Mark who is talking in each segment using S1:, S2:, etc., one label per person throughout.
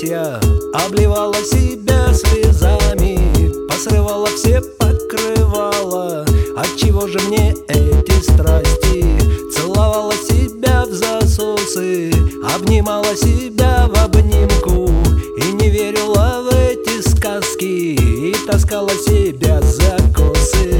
S1: Настасья обливала себя слезами, посрывала все покрывала. Отчего же мне эти страсти? Целовала себя в засосы, обнимала себя в обнимку и не верила в эти сказки, и таскала себя за косы.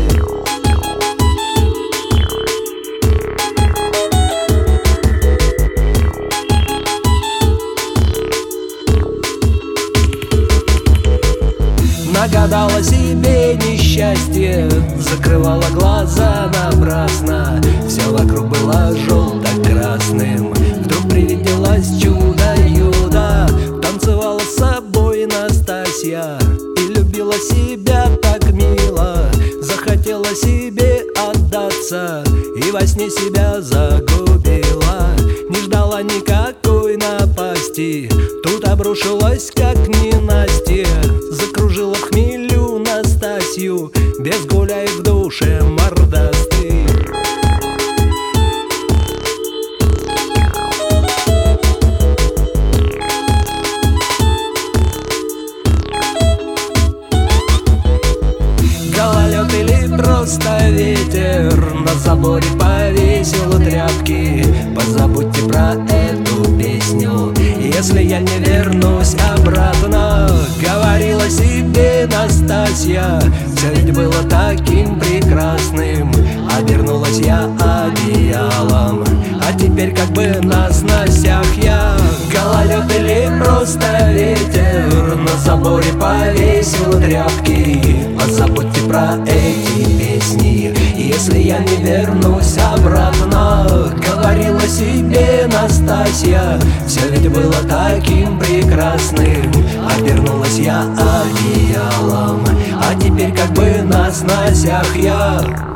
S1: Нагадала себе несчастье, закрывала глаза напрасно. Все вокруг было желто-красным. Вдруг привиделось чудо-юдо. Танцевала с собой Настасья и любила себя так мило. Захотела себе отдаться и во сне себя загубила. Не ждала никакой напасти, тут обрушилась как ненастье. Закружила в хмелю Настасью, без гуляй в душе мордастый. Гололед или просто ветер на заборе повесил тряпки. Позабудьте про эту песню, если я не вернусь обратно. Говорила себе Настасья, все ведь было таким прекрасным. Обернулась я одеялом, а теперь как бы на сносях я. Гололед или просто ветер на заборе повесил тряпки. Позабудьте про эти песни, если я не вернусь обратно. Говорила себе Настасья, все ведь было таким прекрасным. Обернулась я одеялом, а теперь как бы на сносях я.